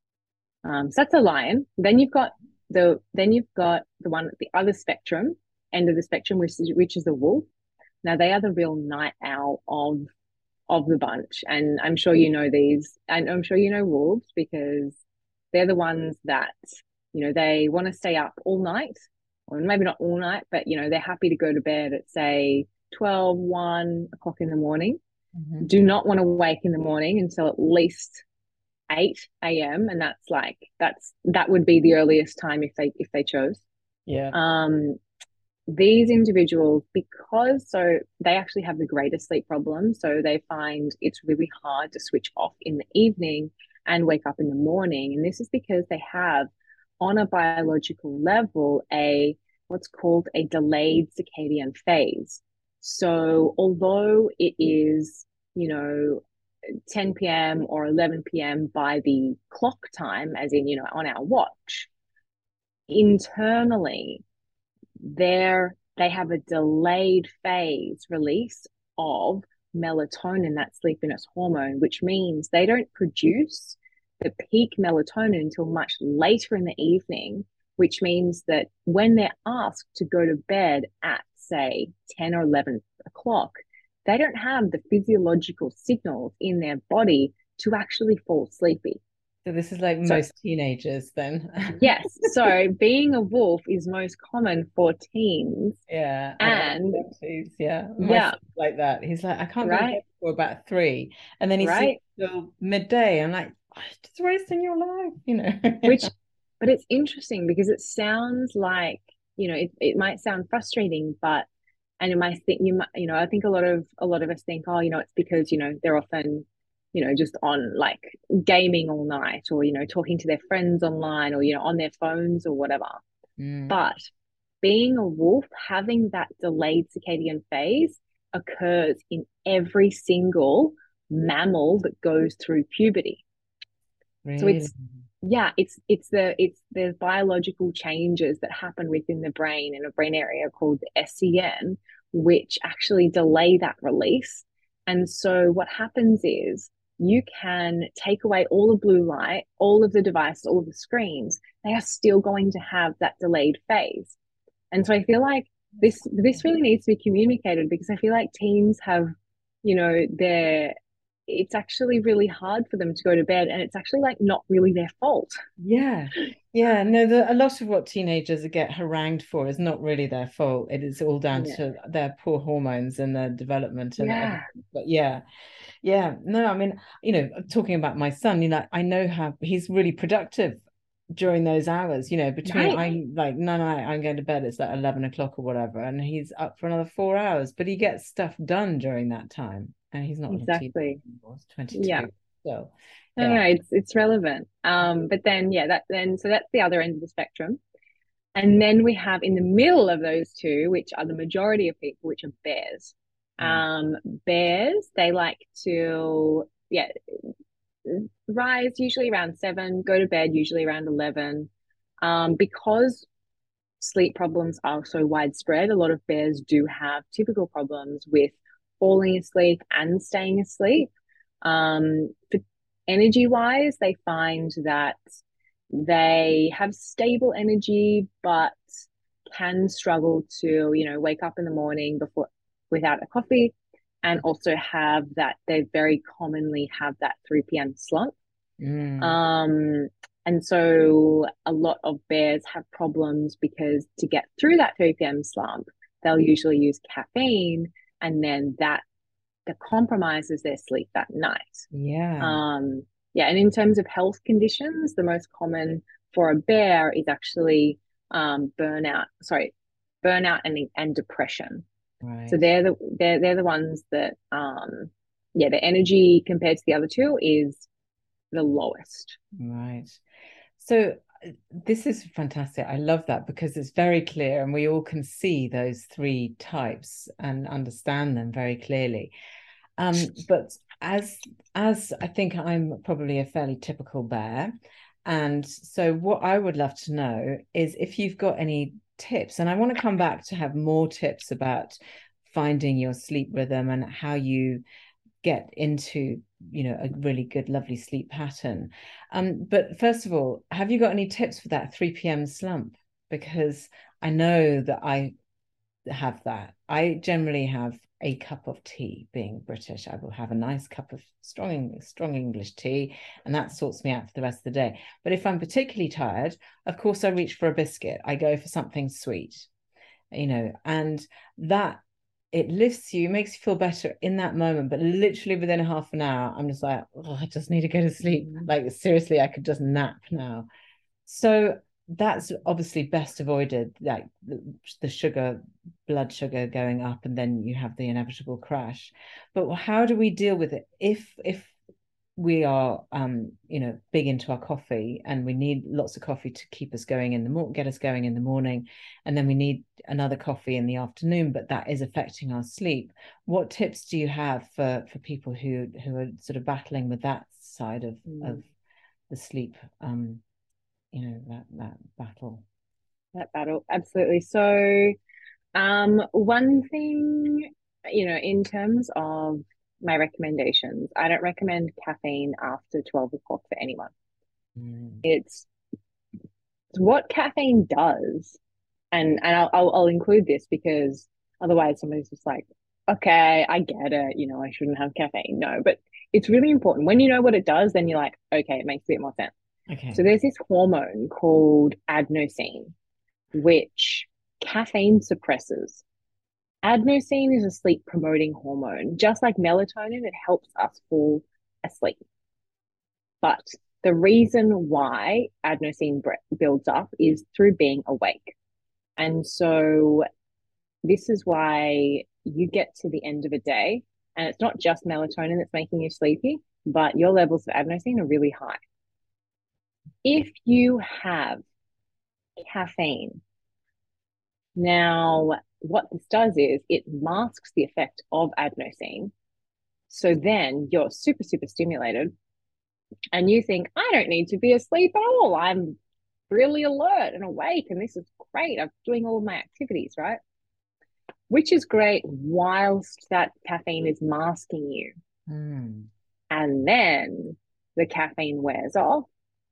Um, so that's a lion. Then you've got the then you've got the one at the other spectrum, end of the spectrum, which is which is the wolf. Now they are the real night owl of of the bunch, and I'm sure you know these, and I'm sure you know wolves because they're the ones that You know, they want to stay up all night, or maybe not all night, but, you know, they're happy to go to bed at, say, twelve, one o'clock in the morning. Mm-hmm. Do not want to wake in the morning until at least eight a.m. And that's like, that's, that would be the earliest time if they, if they chose. Yeah. Um, these individuals, because so they actually have the greatest sleep problems. So they find it's really hard to switch off in the evening and wake up in the morning. And this is because they have, on a biological level, a what's called a delayed circadian phase. So although it is, you know, ten p.m. or eleven p.m. by the clock time, as in, you know, on our watch, internally, they're, they have a delayed phase release of melatonin, that sleepiness hormone, which means they don't produce the peak melatonin until much later in the evening, which means that when they're asked to go to bed at, say, ten or eleven o'clock, they don't have the physiological signals in their body to actually fall sleepy. So this is like so, most teenagers then. Yes. So being a wolf is most common for teens. Yeah. And yeah. My yeah. like that. He's like, I can't right. go to bed for about three. And then he right. sleeps till midday. I'm like, it's wasting your life, you know. Which, but it's interesting because it sounds like, you know, it, it might sound frustrating, but and it might think you might, you know, I think a lot of a lot of us think, oh, you know, it's because, you know, they're often, you know, just on like gaming all night, or, you know, talking to their friends online, or, you know, on their phones or whatever. Mm. But being a wolf, having that delayed circadian phase occurs in every single mammal that goes through puberty. Really? So it's, yeah, it's, it's the, it's the biological changes that happen within the brain in a brain area called the S C N, which actually delay that release. And so what happens is, you can take away all the blue light, all of the devices, all of the screens, they are still going to have that delayed phase. And so I feel like this this really needs to be communicated, because I feel like teens have, you know, they're, it's actually really hard for them to go to bed, and it's actually like not really their fault. Yeah. Yeah. No, the, a lot of what teenagers get harangued for is not really their fault. It is all down yeah. to their poor hormones and their development and yeah. everything. But yeah. Yeah, no, I mean, you know, talking about my son, you know, I know how he's really productive during those hours, you know, between right. I'm like, no, no, I'm going to bed, it's like eleven o'clock or whatever, and he's up for another four hours, but he gets stuff done during that time, and he's not exactly twenty-two. Yeah. So, yeah. No, no, it's it's relevant. Um, but then, yeah, that then, so that's the other end of the spectrum. And then we have in the middle of those two, which are the majority of people, which are bears. Um, bears, they like to, yeah, rise usually around seven, go to bed usually around eleven. Um, because sleep problems are so widespread, a lot of bears do have typical problems with falling asleep and staying asleep. Um, for energy wise, they find that they have stable energy, but can struggle to, you know, wake up in the morning before without a coffee, and also have that, they very commonly have that three p.m. slump. Mm. Um, and so a lot of bears have problems because to get through that three p.m. slump, they'll usually use caffeine, and then that that compromises their sleep that night. Yeah. Um, yeah. And in terms of health conditions, the most common for a bear is actually um, burnout, sorry, burnout and, and depression. Right. So they're the they're they're the ones that um yeah, the energy compared to the other two is the lowest. Right. So this is fantastic. I love that, because it's very clear and we all can see those three types and understand them very clearly. Um, but as as I think I'm probably a fairly typical bear, and so what I would love to know is if you've got any tips, and I want to come back to have more tips about finding your sleep rhythm and how you get into, you know, a really good, lovely sleep pattern. Um, but first of all, have you got any tips for that three p.m. slump? Because I know that I have that. I generally have a cup of tea. Being British, I will have a nice cup of strong strong English tea, and that sorts me out for the rest of the day. But if I'm particularly tired, of course I reach for a biscuit. I go for something sweet, you know, and that, it lifts you, makes you feel better in that moment. But literally within a half an hour, I'm just like, oh, I just need to go to sleep. Like, seriously, I could just nap now. So that's obviously best avoided, like the, the sugar, blood sugar going up, and then you have the inevitable crash. But how do we deal with it if if we are um you know big into our coffee, and we need lots of coffee to keep us going in the morning, get us going in the morning, and then we need another coffee in the afternoon, but that is affecting our sleep? What tips do you have for for people who who are sort of battling with that side of mm. of the sleep, um you know, that that battle that battle absolutely. So um one thing, you know, in terms of my recommendations, I don't recommend caffeine after twelve o'clock for anyone. Mm. It's, it's what caffeine does. And, and I'll, I'll, I'll include this because otherwise somebody's just like, okay, I get it. You know, I shouldn't have caffeine. No, but it's really important. When you know what it does, then you're like, okay, it makes a bit more sense. Okay. So there's this hormone called adenosine, which caffeine suppresses. Adenosine is a sleep promoting hormone. Just like melatonin, it helps us fall asleep. But the reason why adenosine builds up is through being awake. And so this is why you get to the end of a day, and it's not just melatonin that's making you sleepy, but your levels of adenosine are really high. If you have caffeine, now what this does is it masks the effect of adenosine. So then you're super, super stimulated and you think, I don't need to be asleep at all. I'm really alert and awake and this is great. I'm doing all of my activities, right? Which is great whilst that caffeine is masking you. Mm. And then the caffeine wears off.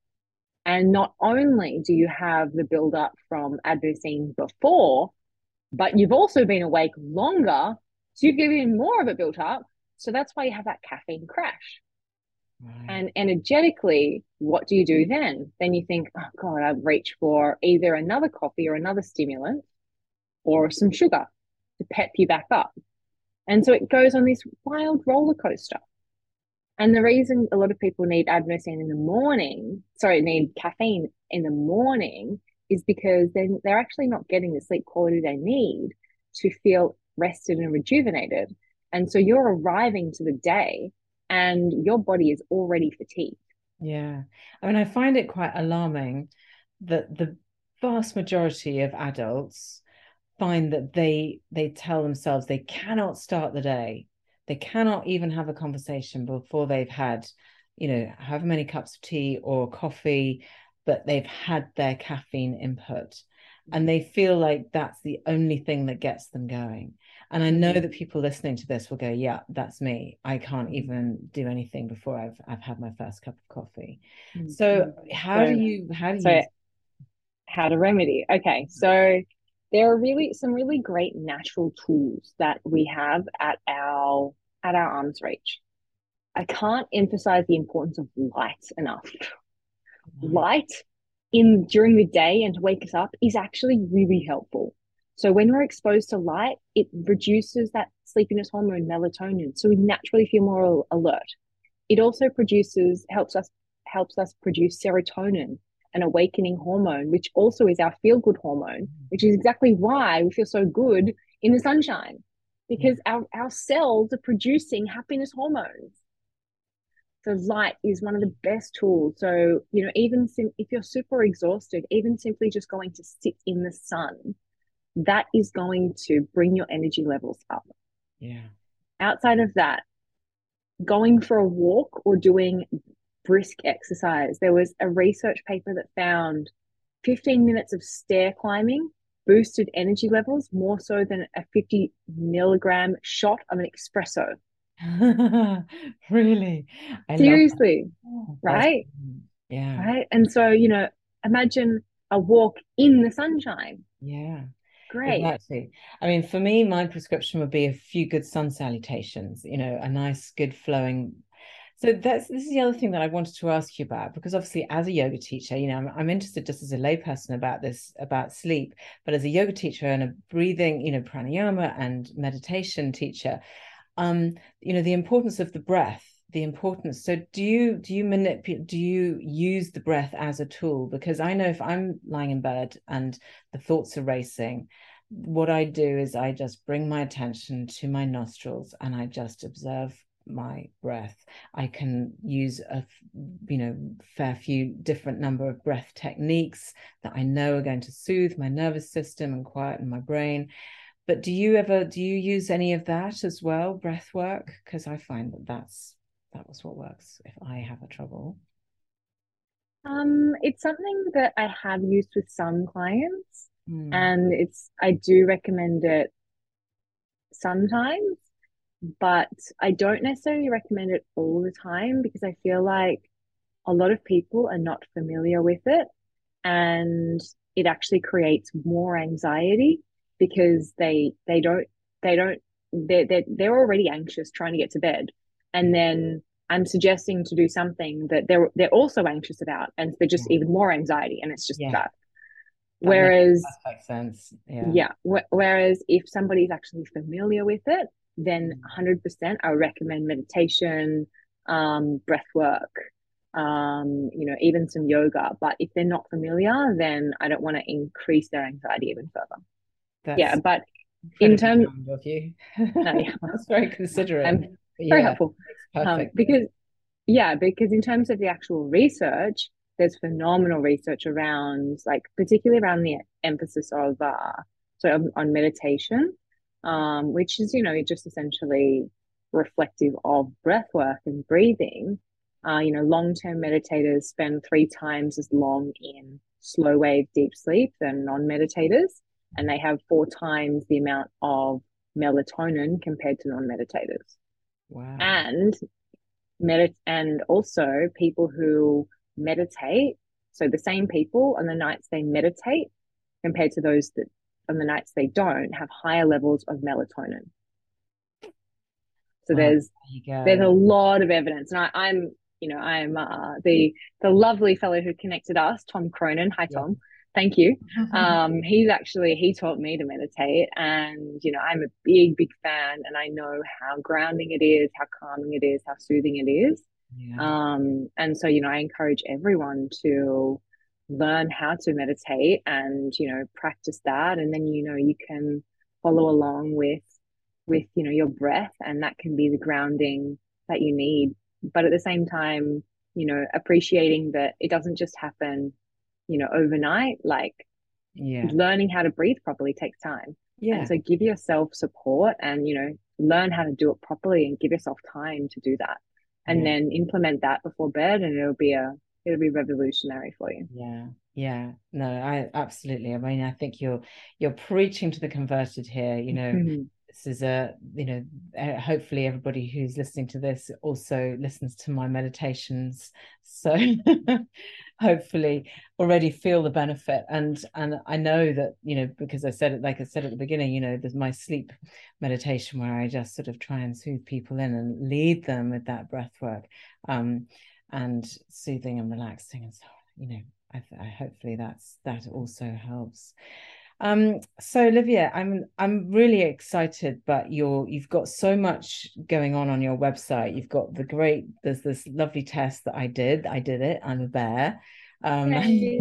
And not only do you have the buildup from adenosine before, but you've also been awake longer. So you've given more of it built up. So that's why you have that caffeine crash. Right. And energetically, what do you do then? Then you think, oh God, I've reached for either another coffee or another stimulant or some sugar to pep you back up. And so it goes on this wild roller coaster. And the reason a lot of people need adenosine in the morning, sorry, need caffeine in the morning is because then they're actually not getting the sleep quality they need to feel rested and rejuvenated. And so you're arriving to the day and your body is already fatigued. Yeah. I mean, I find it quite alarming that the vast majority of adults find that they they tell themselves they cannot start the day. They cannot even have a conversation before they've had, you know, however many cups of tea or coffee, but they've had their caffeine input. And they feel like that's the only thing that gets them going. And I know that people listening to this will go, yeah, that's me. I can't even do anything before I've I've had my first cup of coffee. So how so, do you, how do so you? How to remedy? Okay, so there are really some really great natural tools that we have at our at our arm's reach. I can't emphasize the importance of light enough. Mm-hmm. Light in during the day and to wake us up is actually really helpful. So when we're exposed to light, it reduces that sleepiness hormone melatonin, so we naturally feel more alert. It also produces helps us helps us produce serotonin, an awakening hormone, which also is our feel-good hormone, which is exactly why we feel so good in the sunshine, because our, our cells are producing happiness hormones. So light is one of the best tools. So, you know, even sim- if you're super exhausted, even simply just going to sit in the sun, that is going to bring your energy levels up. Yeah. Outside of that, going for a walk or doing brisk exercise. There was a research paper that found fifteen minutes of stair climbing boosted energy levels more so than a fifty milligram shot of an espresso. Really? I Seriously, oh, right? Yeah. Right. And so, you know, imagine a walk in the sunshine. Yeah. Great. Exactly. I mean, for me, my prescription would be a few good sun salutations, you know, a nice, good flowing. So that's this is the other thing that I wanted to ask you about, because obviously as a yoga teacher, you know, I'm, I'm interested just as a layperson about this, about sleep, but as a yoga teacher and a breathing, you know, pranayama and meditation teacher, um, you know, the importance of the breath, the importance. So do you do you manipulate, do you use the breath as a tool? Because I know if I'm lying in bed and the thoughts are racing, what I do is I just bring my attention to my nostrils and I just observe my breath. I can use a you know fair few different number of breath techniques that I know are going to soothe my nervous system and quieten my brain. But do you ever do you use any of that as well, breath work? Because I find that that's that was what works if I have a trouble. Um, it's something that I have used with some clients, Mm. and it's I do recommend it sometimes, but I don't necessarily recommend it all the time because I feel like a lot of people are not familiar with it, and it actually creates more anxiety because they they don't they don't they're, they're, they're already anxious trying to get to bed, and then I'm suggesting to do something that they're they're also anxious about, and they're just Yeah. even more anxiety, and it's just Yeah. that. That Whereas, makes perfect sense. Yeah. yeah, wh- whereas if somebody's actually familiar with it, then one hundred percent I recommend meditation, um, breath work, um, you know, even some yoga. But if they're not familiar, then I don't want to increase their anxiety even further. Yeah, That's but in incredibly terms, kind of you. no, yeah, That's very considerate. I'm But very yeah, helpful. makes Um, perfect sense. because yeah, because in terms of the actual research, there's phenomenal research around, like, particularly around the emphasis of, uh, so on, on meditation, um, which is, you know, just essentially reflective of breath work and breathing. Uh, you know, long-term meditators spend three times as long in slow wave deep sleep than non-meditators, and they have four times the amount of melatonin compared to non-meditators. Wow. And medit and also people who meditate, so the same people on the nights they meditate compared to those that on the nights they don't have higher levels of melatonin. So Well, there's there you go. there's a lot of evidence, and I, I'm you know I'm uh, the the lovely fellow who connected us, Tom Cronin. Hi, Yeah. Tom. Thank you. Um, he's actually he taught me to meditate, and you know I'm a big big fan, and I know how grounding it is, how calming it is, how soothing it is. Yeah. Um, and so you know I encourage everyone to learn how to meditate and you know practice that, and then you know you can follow along with with you know your breath, and that can be the grounding that you need. But at the same time, you know appreciating that it doesn't just happen you know overnight. Like, Yeah. learning how to breathe properly takes time, and Yeah. so give yourself support and you know learn how to do it properly and give yourself time to do that, and Yeah. then implement that before bed, and it'll be a it'll be revolutionary for you. Yeah. Yeah. No, I absolutely. I mean, I think you're you're preaching to the converted here. You know, this is a, you know, uh, hopefully everybody who's listening to this also listens to my meditations. So hopefully already feel the benefit. And and I know that, you know, because I said it, like I said at the beginning, you know, there's my sleep meditation where I just sort of try and soothe people in and lead them with that breath work, um, and soothing and relaxing and so on, you know. I, I hopefully that's that also helps. Um, so Olivia, I'm I'm really excited, but you're you've got so much going on on your website. You've got the great there's this lovely test that I did. I did it. I'm a bear. Um,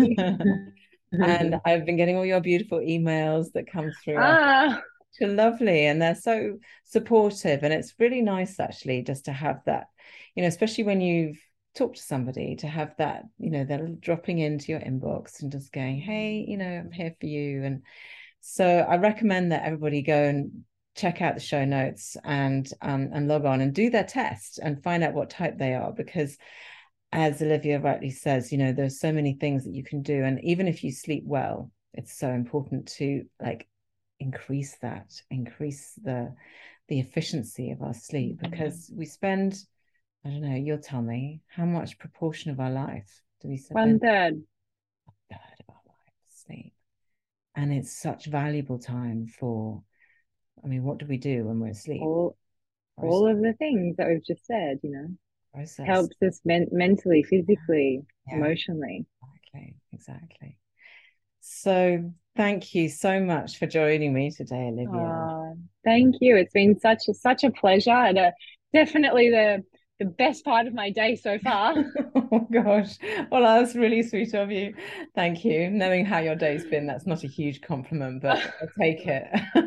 and I've been getting all your beautiful emails that come through. ah They're lovely, and they're so supportive, and it's really nice actually just to have that, you know, especially when you've talk to somebody, to have that, you know, they're dropping into your inbox and just going, hey, you know, I'm here for you. And so I recommend that everybody go and check out the show notes and um, and log on and do their test and find out what type they are, because as Olivia rightly says, you know, there's so many things that you can do, and even if you sleep well, it's so important to like increase that increase the the efficiency of our sleep, because we spend, I don't know, you'll tell me, how much proportion of our life do we spend? one third. A third of our life sleep. And it's such valuable time for, I mean, what do we do when we're asleep? All, all of the things that we've just said, you know, process. Helps us men- mentally, physically, yeah. emotionally. Exactly, exactly. So thank you so much for joining me today, Olivia. Oh, thank you. It's been such a, such a pleasure, and a, definitely the the best part of my day so far. Oh gosh. Well, that's really sweet of you. Thank you. Knowing how your day's been, that's not a huge compliment, but I'll take it.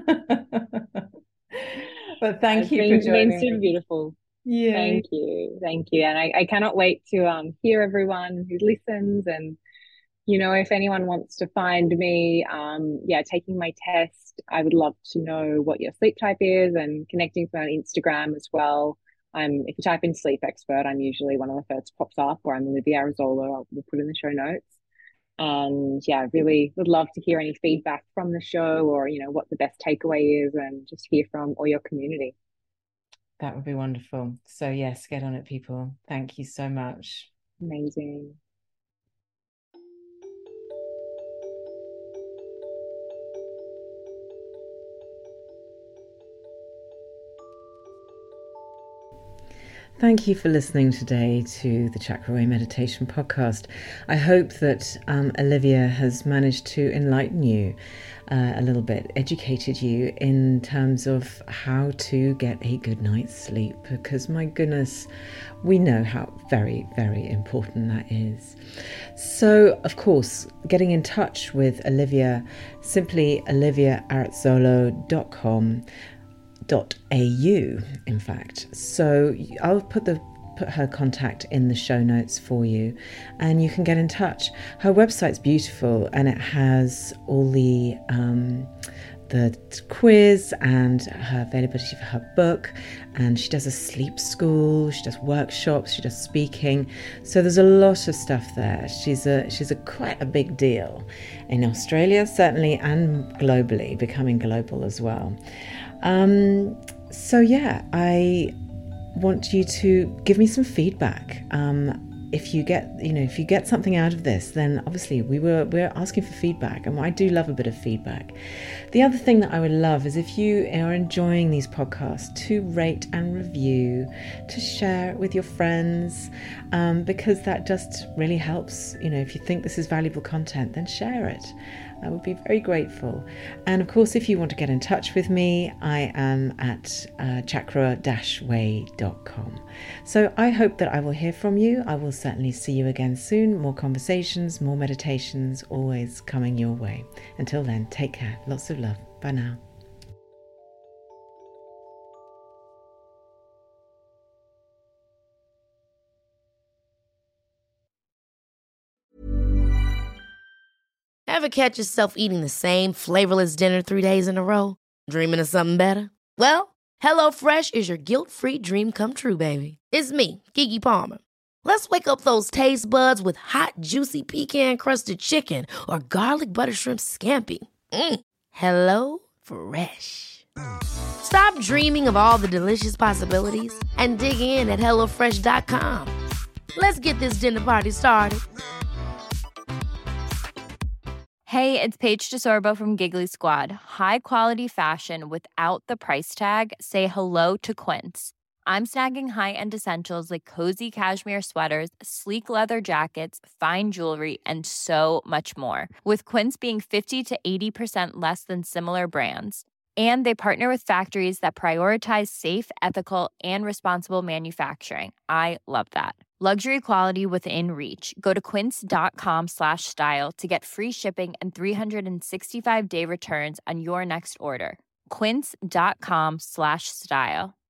But thank it's you been, for joining been super me. beautiful. Yeah. Thank you. Thank you. And I, I cannot wait to um hear everyone who listens. And, you know, if anyone wants to find me, um, yeah, taking my test, I would love to know what your sleep type is, and connecting to me on Instagram as well. Um, if you type in sleep expert, I'm usually one of the first pops up, or I'm Olivia Arizola. I'll we'll put in the show notes. And yeah, really would love to hear any feedback from the show, or, you know, what the best takeaway is, and just hear from all your community. That would be wonderful. So yes, get on it, people. Thank you so much. Amazing. Thank you for listening today to the Chakra Way Meditation Podcast. I hope that um, Olivia has managed to enlighten you uh, a little bit, educated you in terms of how to get a good night's sleep, because my goodness, we know how very, very important that is. So, of course, getting in touch with Olivia, simply olivia aritzolo dot com. .au, in fact. So I'll put the put her contact in the show notes for you, and you can get in touch. Her website's beautiful, and it has all the um, the quiz and her availability for her book, and she does a sleep school, she does workshops, she does speaking. So there's a lot of stuff there. She's a she's a quite a big deal in Australia, certainly, and globally, becoming global as well. Um, so yeah, I want you to give me some feedback. Um, if you get, you know, if you get something out of this, then obviously we were we're asking for feedback, and I do love a bit of feedback. The other thing that I would love is if you are enjoying these podcasts, to rate and review, to share it with your friends, um, because that just really helps. You know, if you think this is valuable content, then share it. I would be very grateful. And of course, if you want to get in touch with me, I am at uh, chakra dash way dot com. So I hope that I will hear from you. I will certainly see you again soon. More conversations, more meditations, always coming your way. Until then, take care. Lots of love. Bye now. Ever catch yourself eating the same flavorless dinner three days in a row? Dreaming of something better? Well, HelloFresh is your guilt-free dream come true, baby. It's me, Keke Palmer. Let's wake up those taste buds with hot, juicy pecan-crusted chicken or garlic butter shrimp scampi. Mm. Hello Fresh. Stop dreaming of all the delicious possibilities and dig in at hello fresh dot com. Let's get this dinner party started. Hey, it's Paige DeSorbo from Giggly Squad. High quality fashion without the price tag. Say hello to Quince. I'm snagging high-end essentials like cozy cashmere sweaters, sleek leather jackets, fine jewelry, and so much more. With Quince being fifty to eighty percent less than similar brands. And they partner with factories that prioritize safe, ethical, and responsible manufacturing. I love that. Luxury quality within reach. Go to quince.com slash style to get free shipping and three sixty-five day returns on your next order. Quince.com slash style.